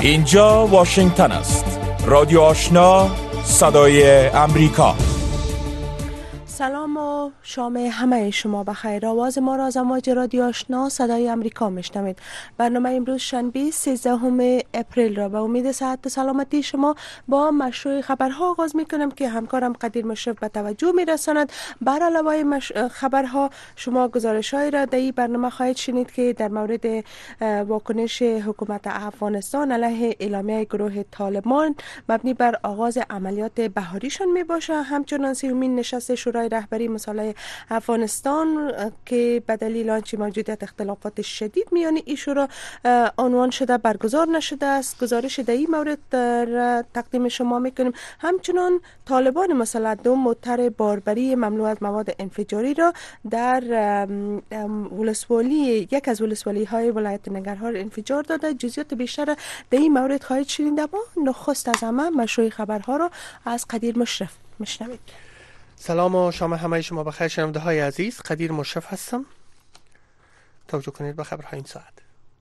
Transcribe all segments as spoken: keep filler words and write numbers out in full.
اینجا واشنگتن است. رادیو آشنا، صدای امریکا. سلام و شام همه شما بخیر. آواز ما را از امواج رادیو آشنا صدای امریکا میشنوید. برنامه امروز شنبه سیزدهم اپریل را به امید صحت و سلامتی شما با مشروع خبرها آغاز میکنم که همکارم قدیر مشرف به توجه میرساند. بر علاوه مش... خبرها شما گزارش‌هایی را در این برنامه خواهید شنید که در مورد واکنش حکومت افغانستان علیه اعلامیه گروه طالبان مبنی بر آغاز عملیات بهاریشان میباشه. همچنان سومین نشست شورای رهبری مصالحه افغانستان که به دلیل آنچه موجودیت اختلافات شدید میان این شورا عنوان شده برگزار نشده است. گزارش در این مورد را تقدیم شما میکنیم. همچنان طالبان مسلح دو موتر باربری مملو از مواد انفجاری را در ولسوالی یک از ولسوالی های ولایت ننگرهار انفجار داده. جزئیات بیشتر در این مورد خواهید شنید. اما نخست از همه مشروع خبرها را از قدیر مشرف میشنوید. سلام و شام همه شما بخیر. شنونده های عزیز، قدیر مشرف هستم. توجه کنید به خبرهای این ساعت.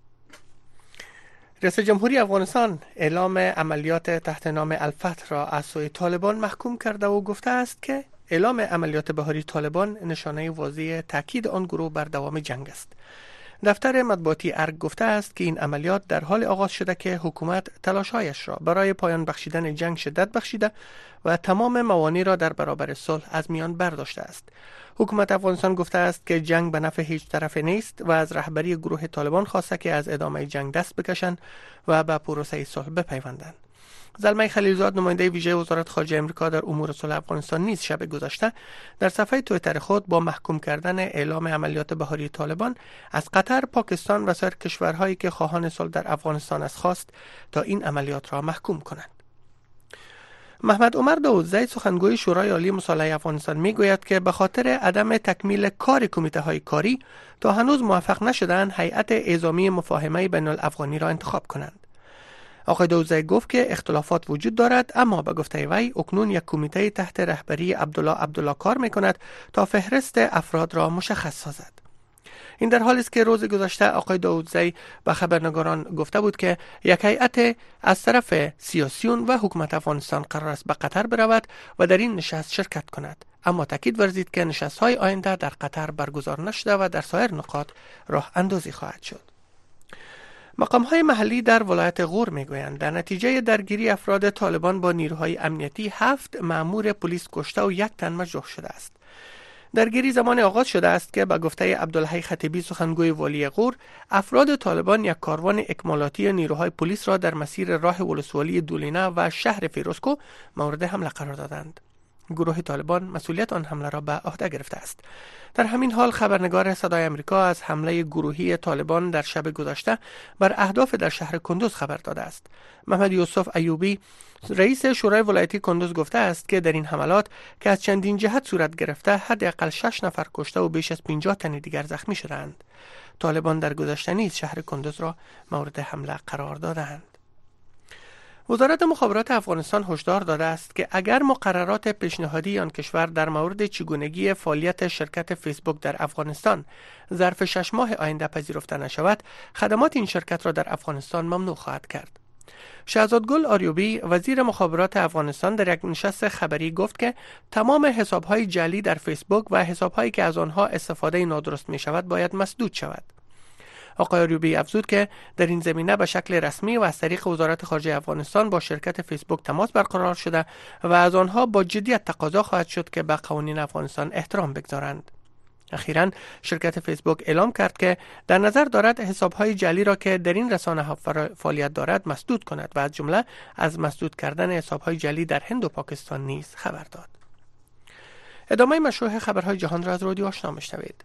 رئیس جمهوری افغانستان اعلام عملیات تحت نام الفتح را از سوی طالبان محکوم کرده و گفته است که اعلام عملیات بهاری طالبان نشانه واضح تاکید آن گروه بر دوام جنگ است. دفتر مطبوعاتی ارگ گفته است که این عملیات در حال آغاز شده که حکومت تلاش‌هایش را برای پایان بخشیدن جنگ شدت بخشیده و تمام موانع را در برابر صلح از میان برداشته است. حکومت افغانستان گفته است که جنگ به نفع هیچ طرف نیست و از رهبری گروه طالبان خواسته که از ادامه جنگ دست بکشند و به پروسه صلح بپیوندند. زلمه خلیلزاد، نماینده ویژه وزارت خارجه آمریکا در امور صلح افغانستان، نیز شب گذشته در صفحه توییتر خود با محکوم کردن اعلام عملیات بهاری طالبان از قطر، پاکستان و سایر کشورهایی که خواهان صلح در افغانستان است خواست تا این عملیات را محکوم کنند. محمد عمر داودزی، سخنگوی شورای عالی مصالحه افغانستان، میگوید که به خاطر عدم تکمیل کار کمیته های کاری تا هنوز موفق نشدند هیئت اعزامی مفاهمه بین الافغانی را انتخاب کنند. آقای داودزی گفت که اختلافات وجود دارد، اما به گفته وی اکنون یک کمیته تحت رهبری عبدالله عبدالله کار میکند تا فهرست افراد را مشخص سازد. این در حالی است که روز گذشته آقای داودزی به خبرنگاران گفته بود که یک هیئت از طرف سیاسیون و حکومت افغانستان قرار است به قطر برود و در این نشست شرکت کند، اما تاکید ورزید که نشست‌های آینده در قطر برگزار نشده و در سایر نقاط راه اندازی خواهد شد. مقام‌های محلی در ولایت غور میگویند در نتیجه درگیری افراد طالبان با نیروهای امنیتی هفت مأمور پلیس کشته و یک تن مجروح شده است. درگیری زمان آغاز شده است که به گفته عبدالحی خطیبی، سخنگوی والی غور، افراد طالبان یک کاروان اکمالاتی نیروهای پلیس را در مسیر راه ولسوالی دولینه و شهر فیروزکو مورد حمله قرار دادند. گروه طالبان مسئولیت آن حمله را به عهده گرفته است. در همین حال خبرنگار صدای امریکا از حمله گروهی طالبان در شب گذشته بر اهداف در شهر کندوز خبر داده است. محمد یوسف ایوبی، رئیس شورای ولایتی کندوز، گفته است که در این حملات که از چندین جهت صورت گرفته حداقل شش نفر کشته و بیش از پنجاه تن دیگر زخمی شدند. طالبان در گذشته نیز شهر کندوز را مورد حمله قرار دادند. وزارت مخابرات افغانستان هشدار داده است که اگر مقررات پیشنهادی آن کشور در مورد چگونگی فعالیت شرکت فیسبوک در افغانستان ظرف شش ماه آینده پذیرفته نشود، خدمات این شرکت را در افغانستان ممنوع خواهد کرد. شهزادگل آریوبی، وزیر مخابرات افغانستان، در یک نشست خبری گفت که تمام حساب‌های جعلی در فیسبوک و حساب‌هایی که از آنها استفاده نادرست می‌شود باید مسدود شود. آقای آریوبی افزود که در این زمینه به شکل رسمی و از طریق وزارت خارجه افغانستان با شرکت فیسبوک تماس برقرار شده و از آنها با جدیت تقاضا خواهد شد که به قوانین افغانستان احترام بگذارند. اخیراً شرکت فیسبوک اعلام کرد که در نظر دارد حساب‌های جعلی را که در این رسانه فعالیت دارد مسدود کند و از جمله از مسدود کردن حساب‌های جعلی در هند و پاکستان نیز خبر داد. ادامه مشروع خبرهای جهان را از رادیو آشنا میشنوید.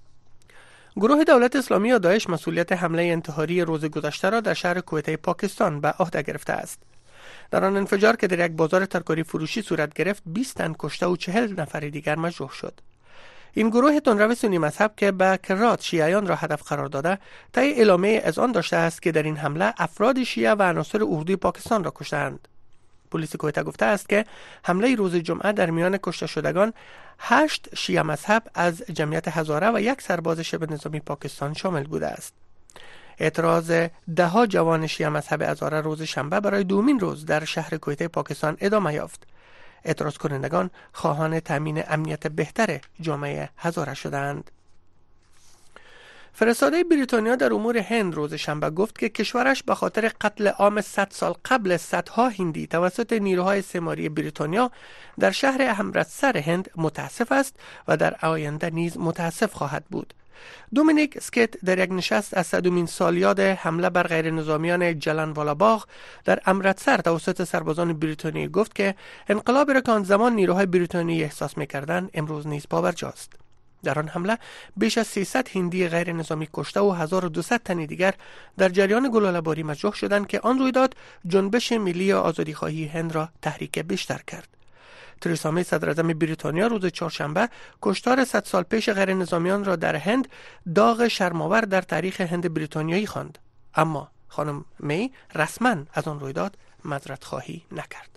گروه دولت اسلامی یا داعش مسئولیت حمله انتحاری روز گذشته را در شهر کویته پاکستان به عهده گرفته است. در آن انفجار که در یک بازار ترکاری فروشی صورت گرفت، بیست تن کشته و چهل نفر دیگر مجروح شد. این گروه تندرو سنی مذهب که به کرات شیعیان را هدف قرار داده، طی اعلامیه اذعان داشته است که در این حمله افراد شیعه و عناصر اردوی پاکستان را کشتند. پلیس کویته گفته است که حمله روز جمعه در میان کشته شدگان هشت شیعه مذهب از جمعیت هزاره و یک سرباز شبه نظامی پاکستان شامل بوده است. اعتراض دهها جوان شیعه مذهب هزاره روز شنبه برای دومین روز در شهر کویته پاکستان ادامه یافت. اعتراض کنندگان خواهان تامین امنیت بهتر جامعه هزاره شدند. فرستاده بریتانیا در امور هند روز شنبه گفت که کشورش به خاطر قتل عام صد سال قبل صدها هندی توسط نیروهای استعماری بریتانیا در شهر امرتسر هند متاسف است و در آینده نیز متاسف خواهد بود. دومینیک سکت در یک نشست از صدمین سالیاد حمله بر غیر نظامیان جلانوالا باغ در امرتسر توسط سربازان بریتانیایی گفت که انقلابی را که آن زمان نیروهای بریتانیایی احساس می‌کردند امروز نیز پابرجاست. در آن حمله بیش از سیصد هندی غیر نظامی کشته و هزار و دویست تن دیگر در جریان گلوله‌باری مجروح شدند که آن رویداد جنبش ملی آزادیخواهی هند را تحریک بیشتر کرد. تریسا می صدراعظم بریتانیا روز چهارشنبه کشتار صد سال پیش غیر نظامیان را در هند داغ شرم‌آور در تاریخ هند بریتانیایی خواند، اما خانم می رسما از آن رویداد معذرت خواهی نکرد.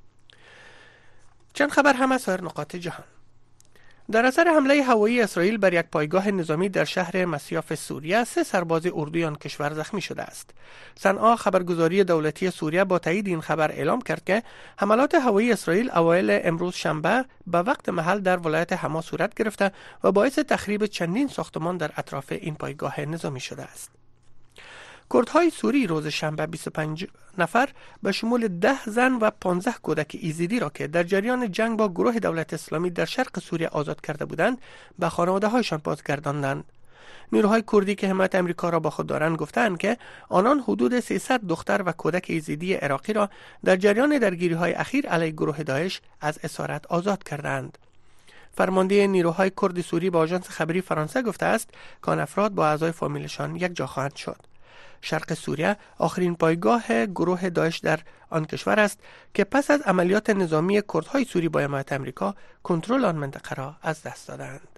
چند خبر هم از سایر نقاط جهان. در اثر حمله هوایی اسرائیل بر یک پایگاه نظامی در شهر مسیاف سوریه، سه سرباز اردوی آن کشور زخمی شده است. صنعا خبرگزاری دولتی سوریه با تایید این خبر اعلام کرد که حملات هوایی اسرائیل اوایل امروز شنبه به وقت محل در ولایت حما صورت گرفته و باعث تخریب چندین ساختمان در اطراف این پایگاه نظامی شده است. کردهای سوری روز شنبه بیست و پنج نفر به شمول ده زن و پانزده کودک ایزیدی را که در جریان جنگ با گروه دولت اسلامی در شرق سوریه آزاد کرده بودند به خانواده هایشان بازگرداندند. نیروهای کردی که حمایت امریکا را با خود دارند گفتند که آنان حدود سیصد دختر و کودک ایزیدی عراقی را در جریان درگیری های اخیر علیه گروه داعش از اسارت آزاد کردند. فرمانده نیروهای کرد سوری به آژانس خبری فرانسه گفته است که آن افراد با اعضای فامیلشان یک جا خواهند شد. شرق سوریه آخرین پایگاه گروه داعش در آن کشور است که پس از عملیات نظامی کردهای سوری با حمایت امریکا کنترل آن منطقه را از دست دادند.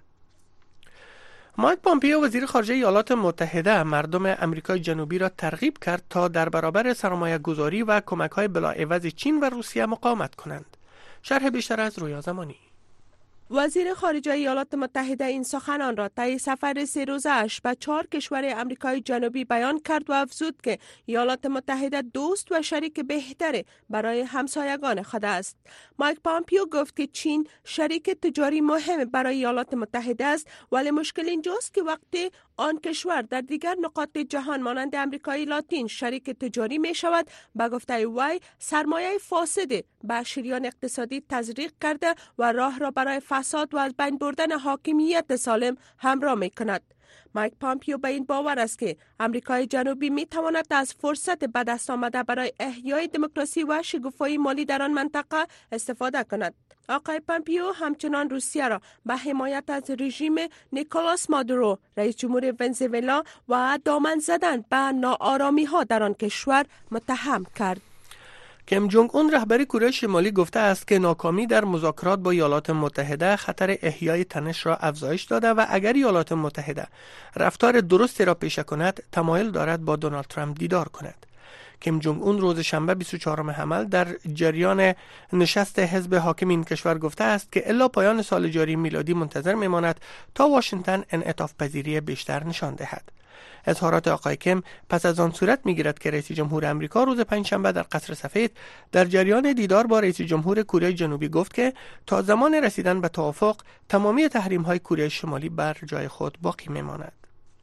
مایک پامپیو وزیر خارجه ایالات متحده مردم امریکای جنوبی را ترغیب کرد تا در برابر سرمایه گذاری و کمک‌های بلاعوض چین و روسیه مقاومت کنند. شرح بیشتر از رویا زمانی. وزیر خارجه ایالات متحده این سخنان را طی سفر سه روزه‌اش به چهار کشور آمریکای جنوبی بیان کرد و افزود که ایالات متحده دوست و شریک بهتری برای همسایگان خود است. مایک پامپیو گفت که چین شریک تجاری مهم برای ایالات متحده است، ولی مشکل اینجاست که وقتی آن کشور در دیگر نقاط جهان مانند آمریکای لاتین شریک تجاری می شود، به گفته وی سرمایه فاسد به شریان اقتصادی تزریق کرده و راه را برای فساد و از بین بردن حاکمیت سالم همراه می کند. مایک پامپیو به این باور است که امریکای جنوبی می تواند از فرصت به دست آمده برای احیای دموکراسی و شکوفایی مالی در آن منطقه استفاده کند. آقای پامپیو همچنان روسیه را به حمایت از رژیم نیکولاس مادورو رئیس جمهور ونزوئلا و دامن زدن به ناآرامی ها در آن کشور متهم کرد. کیم جونگ اون رهبر کره شمالی گفته است که ناکامی در مذاکرات با ایالات متحده خطر احیای تنش را افزایش داده و اگر ایالات متحده رفتار درستی را پیشه کند تمایل دارد با دونالد ترامپ دیدار کند. کیم جونگ اون روز شنبه بیست و چهارم حمل در جریان نشست حزب حاکم این کشور گفته است که الا پایان سال جاری میلادی منتظر میماند تا واشنگتن انعطاف پذیری بیشتر نشان دهد. اظهارات آقای کیم پس از آن صورت میگیرد که رئیس جمهور آمریکا روز پنجشنبه در قصر سفید در جریان دیدار با رئیس جمهور کره جنوبی گفت که تا زمان رسیدن به توافق تمامی تحریم های کره شمالی بر جای خود باقی میماند.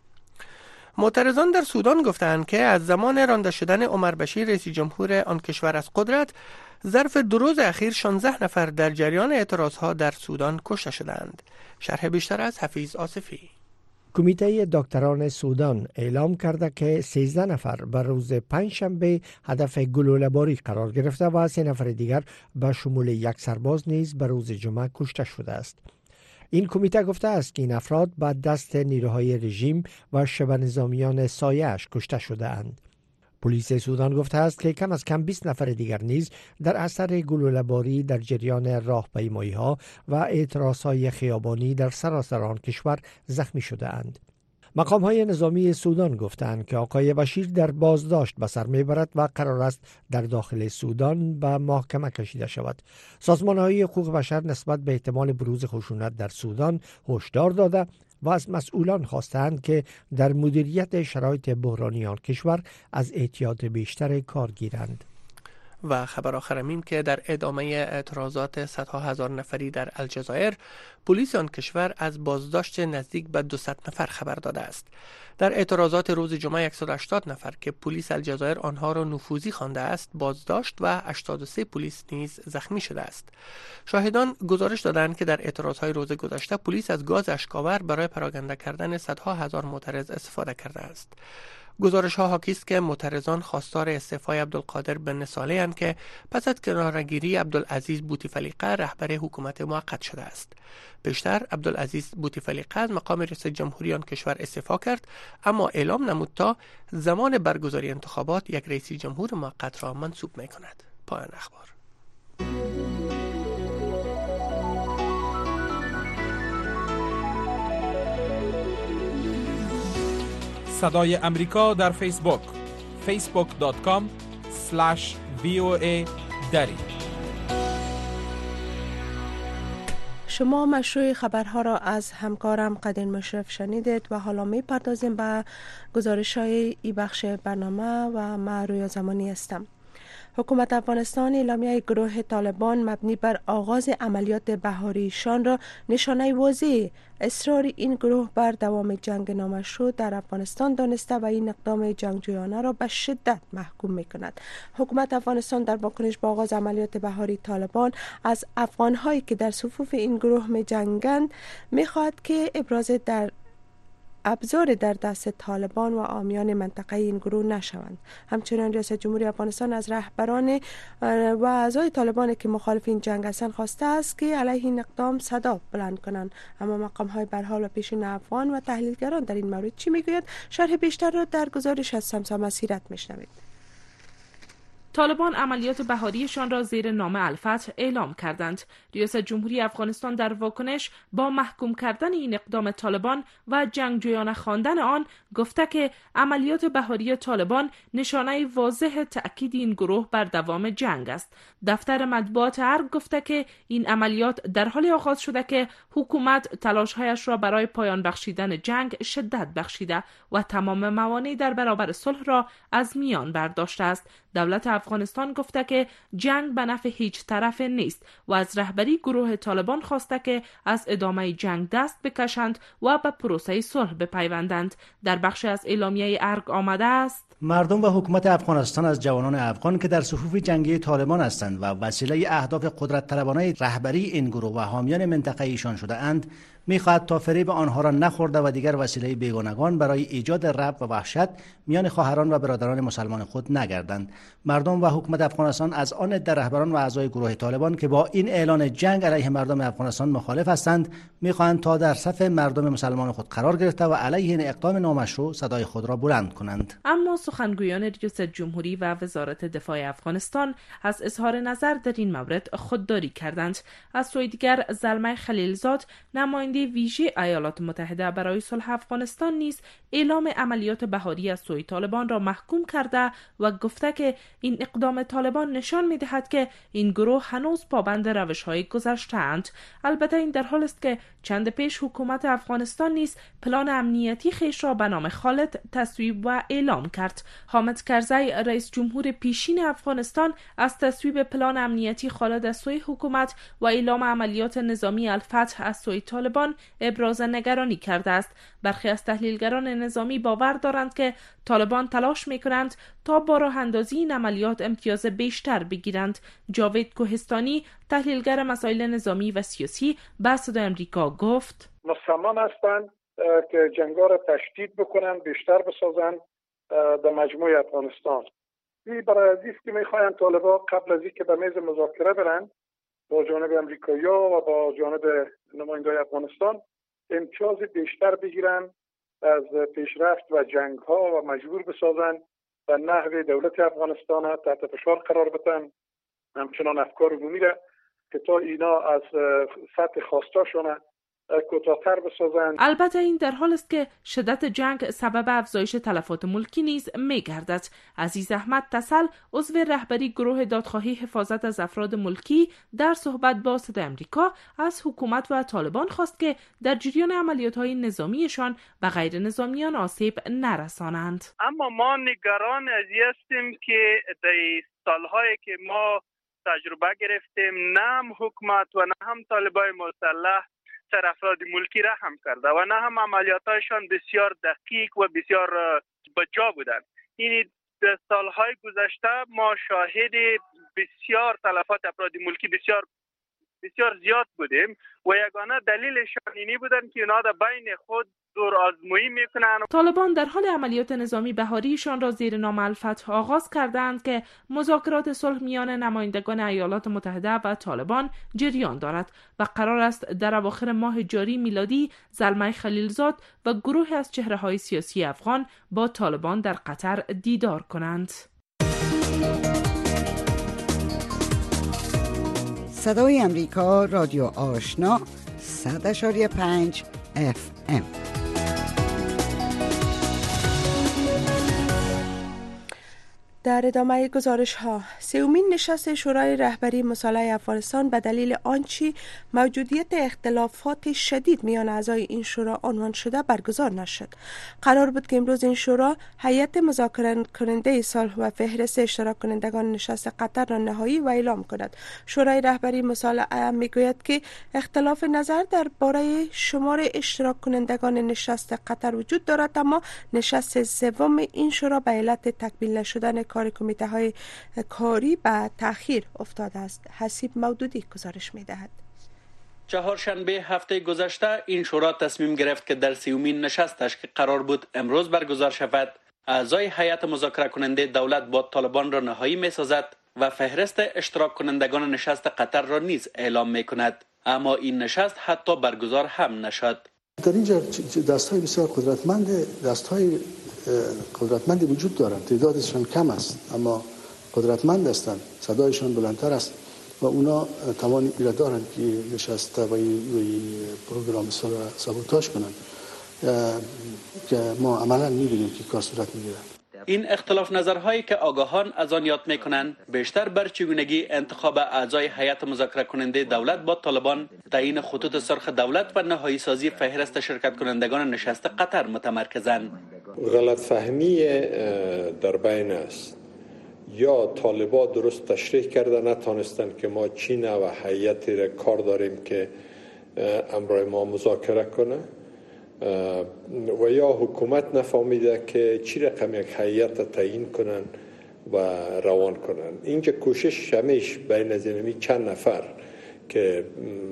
معترضان در سودان گفتند که از زمان رانده شدن عمر بشیر رئیس جمهور آن کشور از قدرت ظرف دو روز اخیر شانزده نفر در جریان اعتراضها در سودان کشته شدند. شرح بیشتر از حفیظ آصفی. کمیته دکتران سودان اعلام کرده که سیزده نفر به روز پنجشنبه هدف گلوله‌باری قرار گرفته و سه نفر دیگر به شمول یک سرباز نیز به روز جمعه کشته شده است. این کمیته گفته است که این افراد به دست نیروهای رژیم و شبه نظامیان سایه‌اش کشته شده اند. پلیس سودان گفته است که کم از کم بیست نفر دیگر نیز در اثر گلوله‌باری در جریان راهپیمایی‌ها و اعتراض‌های خیابانی در سراسر آن کشور زخمی شده اند. مقام‌های نظامی سودان گفتند که آقای بشیر در بازداشت به سر می‌برد و قرار است در داخل سودان به محاکمه کشیده شود. سازمان‌های حقوق بشر نسبت به احتمال بروز خشونت در سودان هشدار داده و از مسئولان خواستند که در مدیریت شرایط بحرانی آن کشور از احتیاط بیشتر کار گیرند. و خبر آخر این که در ادامه اعتراضات صدها هزار نفری در الجزایر، پلیس آن کشور از بازداشت نزدیک به دویست نفر خبر داده است. در اعتراضات روز جمعه صد و هشتاد نفر که پلیس الجزایر آنها را نفوذی خوانده است بازداشت و هشتاد و سه پلیس نیز زخمی شده است. شاهدان گزارش دادند که در اعتراضهای روز گذشته پلیس از گاز اشک‌آور برای پراکنده کردن صدها هزار معترض استفاده کرده است. گزارش ها حاکی است که معترضان خواستار استعفای عبدالقادر بن صالح اند که پس از کناره‌گیری عبدالعزیز بوتفلیقه رهبر حکومت موقت شده است. پیشتر عبدالعزیز بوتفلیقه از مقام رئیس جمهوری آن کشور استعفا کرد، اما اعلام نمود تا زمان برگزاری انتخابات یک رئیس جمهور موقت را منصوب می کند. پایان اخبار. صدای امریکا در فیسبوک فیسبوک دات کام اسلش وی او ای دری. شما مشروع خبرها را از همکارم قدیر مشرف شنیدید و حالا می پردازیم به گزارش های ای بخش برنامه و من رویا زمانی هستم. حکومت افغانستان اعلامیه گروه طالبان مبنی بر آغاز عملیات بهاریشان را نشانه واضح اصرار این گروه بر دوام جنگ نامشروع در افغانستان دانسته و این اقدام جنگجویانه را به شدت محکوم می کند. حکومت افغانستان در واکنش به آغاز عملیات بهاری طالبان از افغانهایی که در صفوف این گروه می جنگند می خواهد که ابراز در ابزار در دست طالبان و عامیان منطقه این گروه نشوند. همچنین رئیس جمهوری افغانستان از رهبران و اعضای طالبان که مخالف این جنگ هستند خواسته است که علیه این اقدام صدا بلند کنند. اما مقام های برحال و پیشین افغان و تحلیلگران در این مورد چی میگویند؟ شرح بیشتر را در گزارش از سمسا مسیرت میشنوید. طالبان عملیات بهاریشان را زیر نام الفتح اعلام کردند. رئیس جمهوری افغانستان در واکنش با محکوم کردن این اقدام طالبان و جنگجویانه خواندن آن گفته که عملیات بهاری طالبان نشانه واضح تأکید این گروه بر دوام جنگ است. دفتر مطبوعات ارگ گفته که این عملیات در حال آغاز شده که حکومت تلاش‌هایش را برای پایان بخشیدن جنگ شدت بخشیده و تمام موانع در برابر صلح را از میان برداشته است. دولت افغانستان گفته که جنگ به نفع هیچ طرف نیست و از رهبری گروه طالبان خواسته که از ادامه جنگ دست بکشند و به پروسه صلح بپیوندند. در بخش از اعلامیه ارگ آمده است: مردم و حکومت افغانستان از جوانان افغان که در صفوف جنگی طالبان هستند و وسیله اهداف قدرت طلبانه رهبری این گروه و حامیان منطقه ایشان شده اند می‌خواهد تا فریب آنها را نخورده و دیگر وسیله بیگانگان برای ایجاد رعب و وحشت میان خواهران و برادران مسلمان خود نگردند. مردم و حکومت افغانستان از آن عده رهبران و اعضای گروه طالبان که با این اعلان جنگ علیه مردم افغانستان مخالف هستند می‌خواهند تا در صف مردم مسلمان خود قرار گرفته و علیه این اقدام نامشروع صدای خود را بلند کنند. اما سخنگویان رئیس جمهوری و وزارت دفاع افغانستان از اظهار نظر در این مورد خودداری کردند. از سوی دیگر زلمه خلیلزاد نماینده ویژه ایالات متحده برای صلح افغانستان نیز اعلام عملیات بهاری از سوی طالبان را محکوم کرده و گفته که این اقدام طالبان نشان می‌دهد که این گروه هنوز پابند روش‌های گذشته‌اند. البته این در حال است که چند پیش حکومت افغانستان نیز پلان امنیتی خویش را به نام خالد تصویب و اعلام کرد. حامد کرزی رئیس جمهور پیشین افغانستان از تصویب پلان امنیتی خالد از سوی حکومت و اعلام عملیات نظامی الفتح از سوی طالبان ابراز نگرانی کرده است. برخی از تحلیلگران نظامی باور دارند که طالبان تلاش می‌کنند تا با راه اندازی این عملیات امتیاز بیشتر بگیرند. جاوید کوهستانی تحلیلگر مسائل نظامی و سیاسی به صدای آمریکا گفت: مصمم هستند که جنگا را تشدید بکنند، بیشتر بسازند در مجموع افغانستان. این برای عزیز که میخواین طالبان قبل از اینکه به میز مذاکره برند با جانب امریکایی‌ها و با جانب نمایندگان افغانستان امتیاز بیشتر بگیرند از پیشرفت و جنگ‌ها و مجبور بسازند و نحو دولت افغانستان را تحت فشار قرار بدن. همچنان افکار عمومی را که تا اینا از سطح خواستاشون کوتاه‌تر بسازند. البته این در حال است که شدت جنگ سبب افزایش تلفات ملکی نیز می‌گردد. عزیز احمد تسل، عضو رهبری گروه دادخواهی حفاظت از افراد ملکی، در صحبت با صدای آمریکا از حکومت و طالبان خواست که در جریان عملیات‌های نظامیشان و غیر نظامیان آسیب نرسانند. اما ما نگران از این هستیم که در سال‌هایی که ما تجربه گرفتیم، نه هم حکومت و نه هم طالبان مسلح سر افراد ملکی رحم کرده و نه هم عملیاتشان بسیار دقیق و بسیار بجا بودند. این در سالهای گذشته ما شاهد بسیار تلفات افراد ملکی بسیار بسیار زیاد بودیم و یگانه دلیلشان اینی بودند که اونا در بین خود دور آزمایی میکنن. طالبان در حال عملیات نظامی بهاریشان را زیر نام الفتح آغاز کردند که مذاکرات صلح میان نمایندگان ایالات متحده و طالبان جریان دارد و قرار است در اواخر ماه جاری میلادی زلمه خلیلزاد و گروه از چهره‌های سیاسی افغان با طالبان در قطر دیدار کنند. صدای امریکا، رادیو آشنا، صد اشاری پنج اف ام. در ادامه گزارش ها، سومین نشست شورای رهبری مصالحه افغانستان به دلیل آنچه موجودیت اختلافات شدید میان اعضای این شورا عنوان شده برگزار نشد. قرار بود که امروز این شورا هیئت مذاکره کننده صلح و فهرست اشتراک کنندگان نشست قطر را نهایی و اعلام کند. شورای رهبری مصالحه میگوید که اختلاف نظر درباره شمار اشتراک کنندگان نشست قطر وجود دارد، اما نشست سوم این شورا به علت تکمیل نشدن کار کمیته های کاری به تأخیر افتاده است. حسیب مودودی گزارش می دهد. چهارشنبه هفته گذشته این شورا تصمیم گرفت که در سیومین نشستش که قرار بود امروز برگزار شود، اعضای هیئت مذاکره کننده دولت با طالبان را نهایی می سازد و فهرست اشتراک کنندگان نشست قطر را نیز اعلام می کند. اما این نشست حتی برگزار هم نشد. در اینجا دست‌های بسیار قدرتمند دست‌های قدرتمندی وجود دارند، تعدادشان کم است اما قدرتمند هستند، صدایشان بلندتر است و اونا توانی را دارند که نشسته و پروگرام سابوتاژ کنند که ما عملا می‌بینیم که کار صورت می‌گیرد. این اختلاف نظرهایی که آگاهان از آن یاد می‌کنند بیشتر بر چگونگی انتخاب اعضای هیئت مذاکره کننده دولت با طالبان، تعیین خطوط سرخ دولت و نهایی سازی فهرست شرکت کنندگان نشست قطر متمرکزند. غلط فهمی در بین است، یا طالبا درست تشریح کرده نتانستند که ما چی نوع هیئتی را کار داریم که امرای ما مذاکره کنه، و یا حکومت نفهمیده که چی رقم یک هیئت تعیین کنن و روان کنن. اینجا کوشش همیش بین از اینمی چند نفر که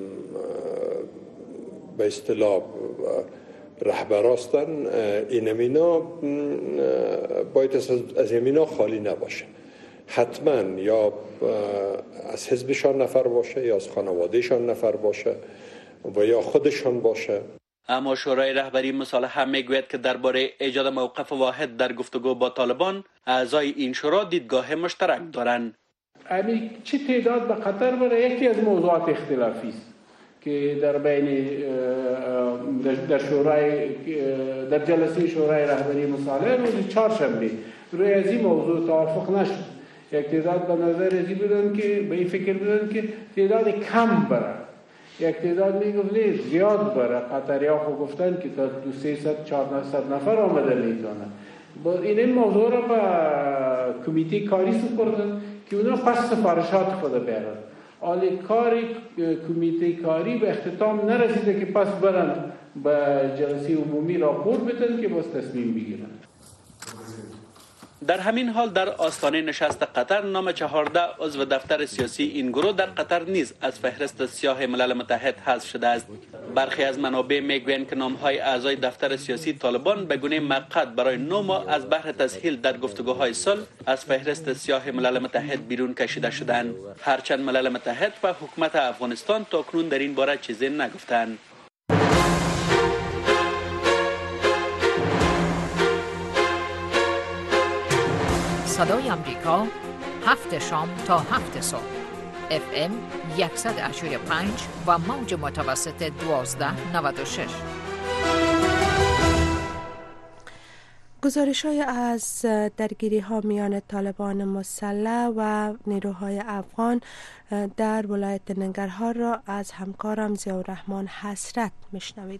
به اصطلاح رهبراستن، این امینا باید از امینا خالی نباشه. حتما یا از حزبشان نفر باشه یا از خانوادهشان نفر باشه و یا خودشان باشه. اما شورای رهبری مصالحه میگوید که درباره ایجاد موقف واحد در گفتگو با طالبان اعضای این شورا دیدگاه مشترک دارند. امی چه تعداد به قطر برای یکی از موضوعات اختلافی است که در بین در شورای در جلسه شورای رهبری مصالحه روز چهارشنبه روی از این موضوع توافق نشد. یک تعداد به نظر ازی بودن که به این فکر بودن که تعداد کم بره، یک تعداد میگفت زیاد بره. قطریا خو گفتن که تا دو سیصد چهارصد نفر آمده میتونه. با این موضوع را به کمیته کاری سپردن که اونا پس سفارشات خود بیارن. حالی کاری کمیته کاری به اختتام نرسیده که پس برن به جلسه عمومی راپور بدن که باز تصمیم بگیرن. در همین حال در آستانه نشست قطر نام چهارده عضو دفتر سیاسی این گروه در قطر نیز از فهرست سیاه ملل متحد حذف شده است. برخی از منابع میگویند که نامهای اعضای دفتر سیاسی طالبان به گونه موقت برای نه ماه از بهر تسهیل در گفتگوهای صلح از فهرست سیاه ملل متحد بیرون کشیده شدند، هرچند ملل متحد و حکومت افغانستان تاکنون در این باره چیزی نگفتند. صدای امریکا، هفت شام تا هفت صبح اف ام صد و هشت و پنج و موج متوسط دوازده نود و شش. گزارش های از درگیری ها میان طالبان مسلح و نیروهای افغان در ولایت ننگرهار را از همکارم ضیاءالرحمن حسرت میشنوید.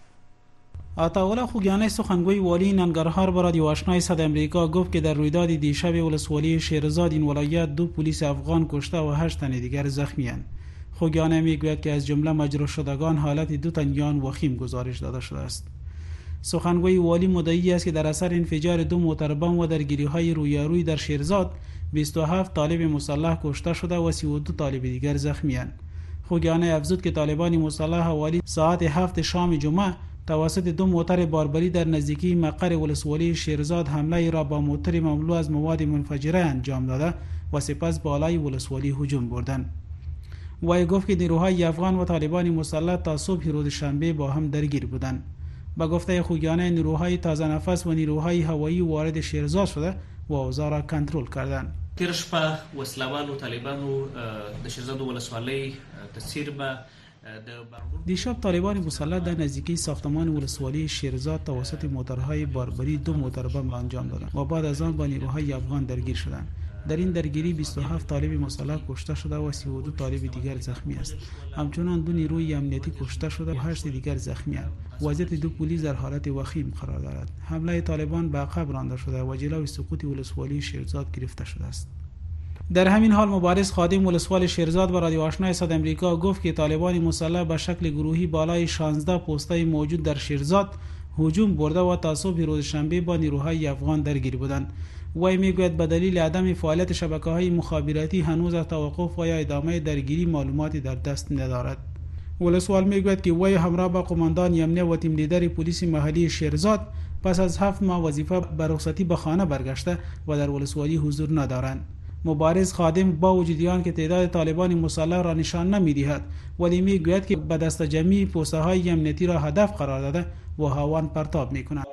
عطاالله خوگیانی سخنگوی والی ننگرهار به رادیو آشنای صدای امریکا گفت که در رویداد دیشب ولسوالی شیرزاد این ولایت دو پلیس افغان کشته و هشت تن دیگر زخمی اند. خوگیانی میگوید که از جمله مجروح شدگان حالت دو تن جان وخیم گزارش داده شده است. سخنگوی والی مدعی است که در اثر انفجار دو موتر بم و درگیری‌های رویارویی در شیرزاد بیست و هفت طالب مسلح کشته شده و سی و دو طالب دیگر زخمی اند. خوگیانی افزود که طالبان مسلح حوالی ساعت هفت شام جمعه توسط دو موتر باربری در نزدیکی مقر ولسوالی شیرزاد حمله را با موتر مملو از مواد منفجره انجام داده و سپس بالای ولسوالی هجوم بردند. وی گفت که نیروهای افغان و طالبان مسلح تا صبح روز شنبه با هم درگیر بودند. با گفته خوگیانی نیروهای تازه نفس و نیروهای هوایی وارد شیرزاد شده و اوضاع را کنترل کردند. تیر شپه وسلوالو طالبانو د شیرزاد ولسوالۍ تسیر به دیشب طالبان مسلح در نزدیکی ساختمان ولسوالی شیرزاد توسط موترهای باربری دو موتر بم را انجام دادند و بعد از آن با نیروهای افغان درگیر شدند. در این درگیری بیست و هفت طالب مسلح کشته شده و سی و دو طالب دیگر زخمی است. همچنان دو نیروی امنیتی کشته شده و هشت دیگر زخمی اند. وضعیت دو پلیس در حالت وخیم قرار دارد. حمله طالبان به عقب رانده شده و جلوی سقوط ولسوالی شیرزاد گرفته شده است. در همین حال مبارز خادم ولسوالی شیرزاد و رادیو آشنای صدای امریکا گفت که طالبان مسلح به شکل گروهی بالای شانزده پست‌های موجود در شیرزاد هجوم برده و تا صبح روز شنبه با نیروهای افغان درگیر بودند. وی میگوید به دلیل عدم فعالیت شبکه‌های مخابراتی هنوز از توقف و یا ادامه درگیری معلوماتی در دست ندارد. ولسوال میگوید که وی همراه با قماندان امنیه و تیم لیدر پلیس محلی شیرزاد پس از هفت ماه وظیفه به رخصتی به خانه برگشته و در ولسوالی حضور ندارند. مبارز خادم با وجود آن که تعداد طالبان مسلح را نشان نمی‌دهد ولی میگوید که به دست جمعی پست‌های امنیتی را هدف قرار داده و هاوان پرتاب می‌کند.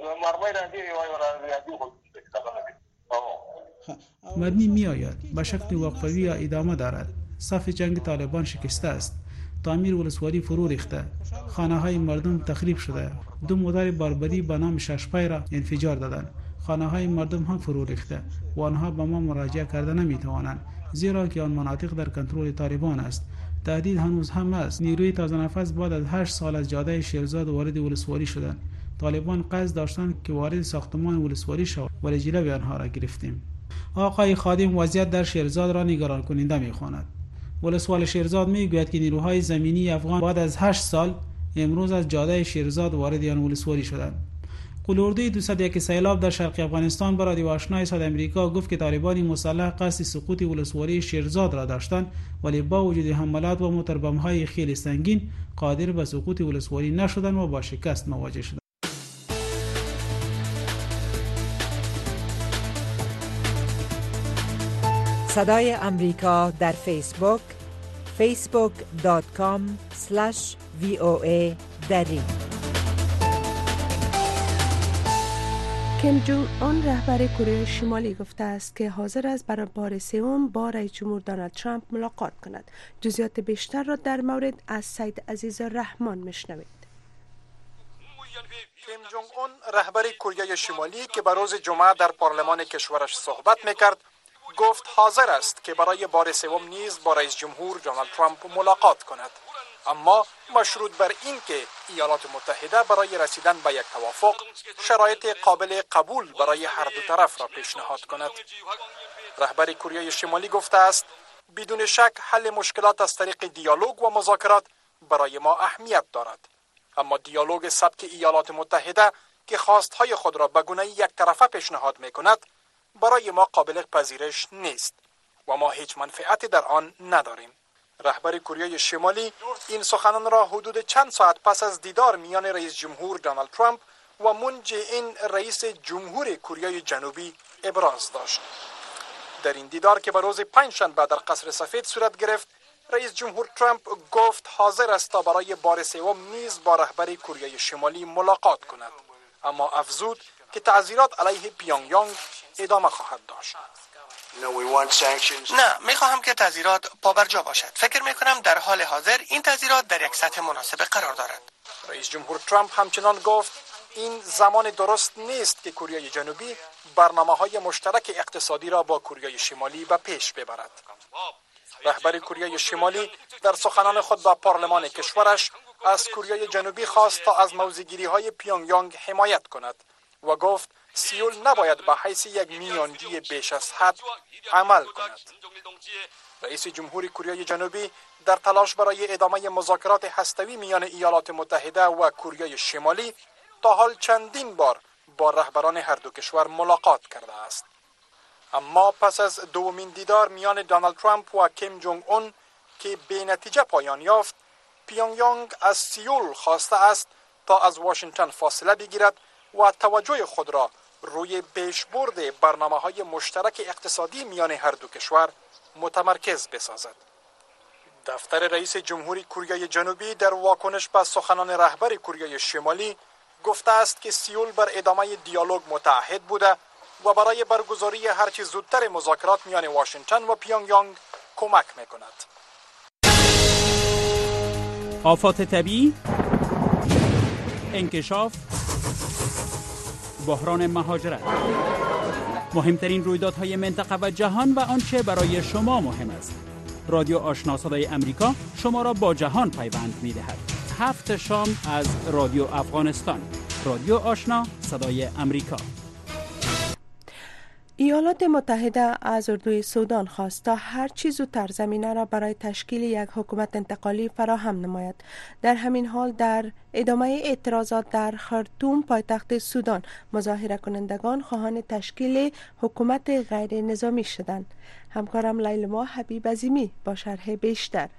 مرمی می آید به شکل وقفه‌ای یا ادامه دارد. صف جنگ طالبان شکسته است. تعمیر ولسوالی فرو ریخته. خانه‌های مردم تخریب شده. دو موتر باربری به نام ششپای را انفجار دادند. خانه‌های مردم هم فرو ریخته و آنها به ما مراجعه کرده نمی‌توانند زیرا که آن مناطق در کنترل طالبان است. تهدید هنوز هم است. نیروی تازه نفس بعد از هشت سال از جاده شیرزاد وارد ولسوالی شدند. طالبان قصد داشتند که وارد ساختمان ولسوالی شوند ولی جلوی آنها را گرفتیم. آقای خادم وضعیت در شیرزاد را نگران کننده می‌خواند. ولسوال شیرزاد میگوید که نیروهای زمینی افغان بعد از هشت سال امروز از جاده شیرزاد وارد آن ولسوالی شدند. قلوردوی دویست و یک سیلاب در شرق افغانستان به رادیو آشنای صدای امریکا گفت که طالبان مسلح قصد سقوط ولسوالی شیرزاد را داشتند ولی با وجود حملات و موتربم‌های خیلی سنگین قادر به سقوط ولسوالی نشدند و با شکست مواجه شدند. صدای امریکا در فیسبوک فیسبوک دات کام اسلش وی او ای دری. کیم جونگ اون رهبر کره شمالی گفته است که حاضر است برای بار سوم با رئیس جمهور دونالد ترامپ ملاقات کند. جزئیات بیشتر را در مورد از سید عزیز الرحمن میشنوید. کیم جونگ اون رهبر کره شمالی که به روز جمعه در پارلمان کشورش صحبت میکرد گفت حاضر است که برای بار سوم نیز با رئیس جمهور دونالد ترامپ ملاقات کند، اما مشروط بر این که ایالات متحده برای رسیدن به یک توافق شرایط قابل قبول برای هر دو طرف را پیشنهاد کند. رهبر کره شمالی گفته است بدون شک حل مشکلات از طریق دیالوگ و مذاکرات برای ما اهمیت دارد، اما دیالوگ سبک ایالات متحده که خواستهای خود را به گونه یک طرفه پیشنهاد میکند برای ما قابل پذیرش نیست و ما هیچ منفعتی در آن نداریم. رهبر کره شمالی این سخنان را حدود چند ساعت پس از دیدار میان رئیس جمهور دونالد ترامپ و مون جه این رئیس جمهور کره جنوبی ابراز داشت. در این دیدار که به روز پنجشنبه در قصر سفید صورت گرفت، رئیس جمهور ترامپ گفت حاضر است تا برای بار سوم نیز با رهبر کره شمالی ملاقات کند، اما افزود که تعزیرات علیه پیونگ یانگ ادامه خواهد داشت. نه، میخواهم که تعزیرات پابرجا باشد. فکر میکنم در حال حاضر این تعزیرات در یک سطح مناسب قرار دارد. رئیس جمهور ترامپ همچنان گفت این زمان درست نیست که کره جنوبی برنامه‌های مشترک اقتصادی را با کره شمالی به پیش ببرد. رهبر کره شمالی در سخنان خود با پارلمان کشورش از کره جنوبی خواست تا از موضع‌گیری‌های پیونگ یانگ حمایت کند و گفت سیول نباید به حیث یک میانجی بیش از حد عمل کند. رئیس جمهور کره جنوبی در تلاش برای ادامه مذاکرات هسته‌ای میان ایالات متحده و کره شمالی تا حال چندین بار با رهبران هر دو کشور ملاقات کرده است. اما پس از دومین دیدار میان دونالد ترامپ و کیم جونگ اون که به نتیجه پایان یافت، پیونگ یانگ از سیول خواسته است تا از واشنگتن فاصله بگیرد و توجه خود را روی پیشبرد برنامه‌های مشترک اقتصادی میان هر دو کشور متمرکز بسازد. دفتر رئیس جمهور کره جنوبی در واکنش به سخنان رهبر کره شمالی گفته است که سیول بر ادامه دیالوگ متعهد بوده و برای برگزاری هرچی زودتر مذاکرات میان واشنگتن و پیونگ یانگ کمک میکند. آفات طبیعی، انکشاف، بحران مهاجرت، مهمترین رویدادهای منطقه و جهان و آنچه برای شما مهم است. رادیو آشنا صدای امریکا شما را با جهان پیوند می‌دهد. هفت شام از رادیو افغانستان. رادیو آشنا صدای امریکا. ایالات متحده از اردوی سودان خواست تا هر چیز زودتر زمینه را برای تشکیل یک حکومت انتقالی فراهم نماید. در همین حال در ادامه اعتراضات در خرطوم پایتخت سودان، مظاهره کنندگان خواهان تشکیل حکومت غیر نظامی شدند. همکارم لیلما حبیب عظیمی با شرح بیشتر.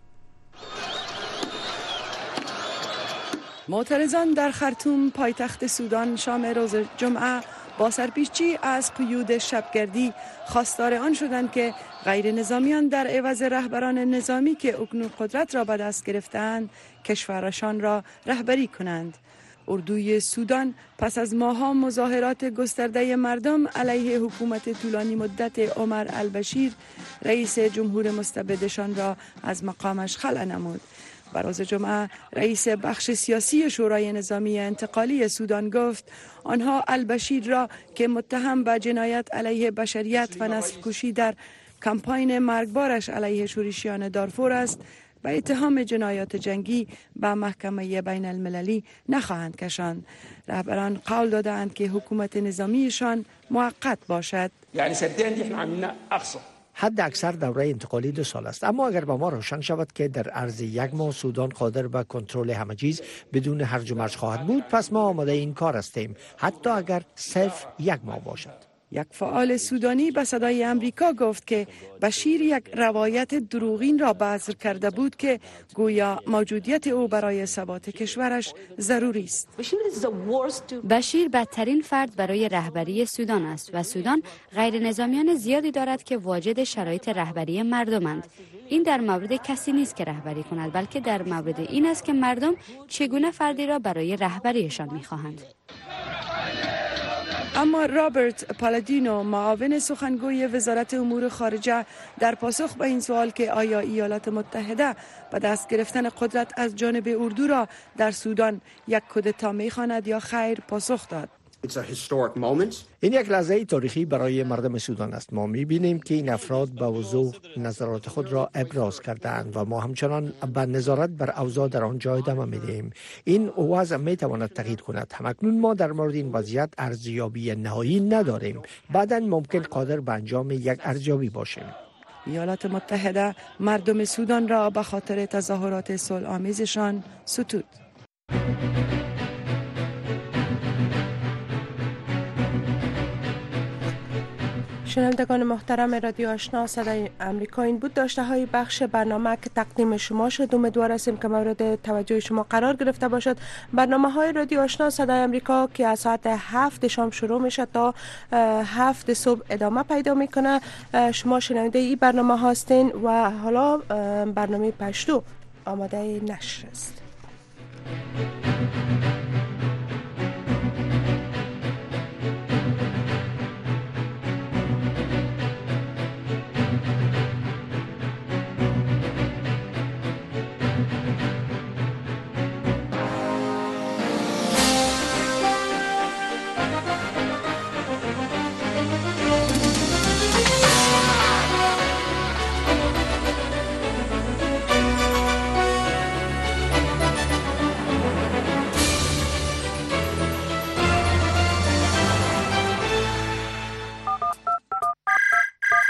معترضان در خرطوم پایتخت سودان شام روز جمعه با سرپیچی از قیود شبگردی خواستار آن شدند که غیر نظامیان در عوض رهبران نظامی که اکنون قدرت را به دست گرفتند کشورشان را رهبری کنند. اردوی سودان پس از ماه‌ها مظاهرات گسترده مردم علیه حکومت طولانی مدت عمر البشیر، رئیس جمهور مستبدشان را از مقامش خلع نمود. بروز جمعه رئیس بخش سیاسی شورای نظامی انتقالی سودان گفت آنها البشیر را که متهم به جنایت علیه بشریت و نسل کشی در کمپاین مرگبارش علیه شورشیان دارفور است به اتهام جنایات جنگی به محکمه بین المللی نخواهند کشاند. رهبران قول دادند که حکومت نظامیشان موقت باشد. یعنی سنتين عملنا اقصى حد اکثر دوره انتقالی دو سال است، اما اگر به ما روشن شود که در عرض یک ماه سودان قادر به کنترل همه چیز بدون هرج و مرج خواهد بود، پس ما آماده این کار هستیم، حتی اگر صرف یک ماه باشد. یک فعال سودانی به صدای امریکا گفت که بشیر یک روایت دروغین را بذر کرده بود که گویا موجودیت او برای ثبات کشورش ضروری است. بشیر بدترین فرد برای رهبری سودان است و سودان غیر نظامیان زیادی دارد که واجد شرایط رهبری مردمند. این در مورد کسی نیست که رهبری کند، بلکه در مورد این است که مردم چگونه فردی را برای رهبریشان می‌خواهند. اما رابرت پالادینو، معاون سخنگوی وزارت امور خارجه، در پاسخ به این سوال که آیا ایالات متحده به دست گرفتن قدرت از جانب اردو را در سودان یک کودتا می‌خواند یا خیر، پاسخ داد: این یک لحظه تاریخی برای مردم سودان است. ما می‌بینیم که این افراد به وضوح نظرات خود را ابراز کردند و ما همچنان به نظارت بر اوضاع در آنجا ادامه می‌دهیم. این وضع می‌تواند تغییر کند. همکنون ما در مورد این وضعیت ارزیابی نهایی نداریم. بعداً ممکن قادر به انجام یک ارزیابی باشیم. ایالات متحده مردم سودان را به خاطر تظاهرات صلح‌آمیزشان ستود. شنوندگان محترم رادیو آشنا صدای امریکا، این بود داشته های بخش برنامه که تقدیم شما شد. امیدوار هستیم که مورد توجه شما قرار گرفته باشد. برنامه های رادیو آشنا صدای امریکا که از ساعت هفت شام شروع میشه تا هفت صبح ادامه پیدا میکنه. شما شنونده این برنامه هستین و حالا برنامه پشتو آماده نشر است.